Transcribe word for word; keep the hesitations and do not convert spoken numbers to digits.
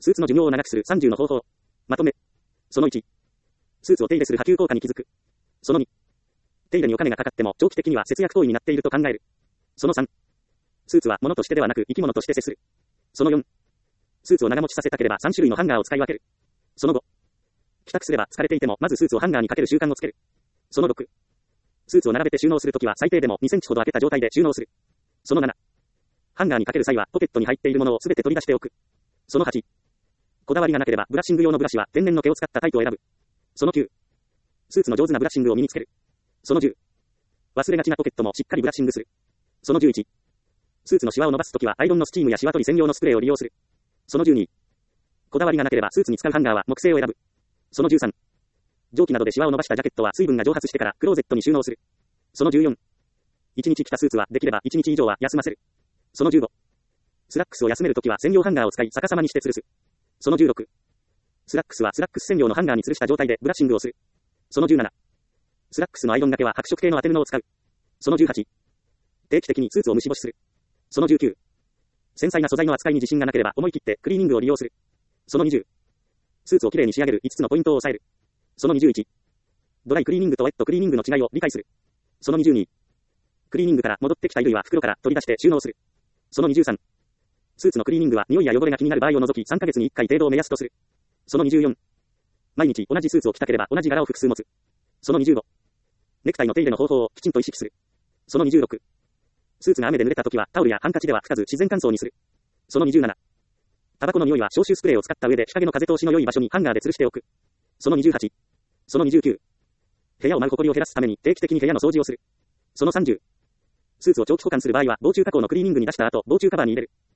スーツの寿命を長くするさんじゅうの方法。まとめ。そのいち。スーツを手入れする波及効果に気づく。そのに。手入れにお金がかかっても長期的には節約行為になっていると考える。そのさん。スーツは物としてではなく生き物として接する。そのよん。スーツを長持ちさせたければさん種類のハンガーを使い分ける。そのご。帰宅すれば疲れていてもまずスーツをハンガーにかける習慣をつける。そのろく。スーツを並べて収納するときは最低でもにセンチほど開けた状態で収納する。そのなな。ハンガーにかける際はポケットに入っているものをすべて取り出しておく。そのはち。こだわりがなければブラッシング用のブラシは天然の毛を使ったタイプを選ぶ。そのきゅう。スーツの上手なブラッシングを身につける。そのじゅう。忘れがちなポケットもしっかりブラッシングする。そのじゅういち。スーツのシワを伸ばすときはアイロンのスチームやシワ取り専用のスプレーを利用する。そのじゅうに。こだわりがなければスーツに使うハンガーは木製を選ぶ。そのじゅうさん。蒸気などでシワを伸ばしたジャケットは水分が蒸発してからクローゼットに収納する。そのじゅうよん。いちにち着たスーツはできればいちにち以上は休ませる。そのじゅうご。スラックスを休めるときは専用ハンガーを使い逆さまにして吊るす。そのじゅうろく。スラックスはスラックス専用のハンガーに吊るした状態でブラッシングをする。そのじゅうなな。スラックスのアイロンがけは白色系の当て布を使う。そのじゅうはち。定期的にスーツを虫干しする。そのじゅうきゅう。繊細な素材の扱いに自信がなければ思い切ってクリーニングを利用する。そのにじゅう。スーツをきれいに仕上げるいつつのポイントを押さえる。そのにじゅういち。ドライクリーニングとウェットクリーニングの違いを理解する。そのにじゅうに。クリーニングから戻ってきた衣類は袋から取り出して収納する。そのにじゅうさん。スーツのクリーニングは匂いや汚れが気になる場合を除きさんかげつにいっかい程度を目安とする。そのにじゅうよん。毎日同じスーツを着たければ同じ柄を複数持つ。そのにじゅうご。ネクタイの手入れの方法をきちんと意識する。そのにじゅうろく。スーツが雨で濡れた時はタオルやハンカチでは拭かず自然乾燥にする。そのにじゅうなな。タバコの匂いは消臭スプレーを使った上で日陰の風通しの良い場所にハンガーで吊るしておく。そのにじゅうはち。そのにじゅうきゅう。部屋を舞う埃を減らすために定期的に部屋の掃除をする。そのさんじゅう。スーツを長期保管する場合は防虫加工のクリーニングに出した後防虫カバーに入れる。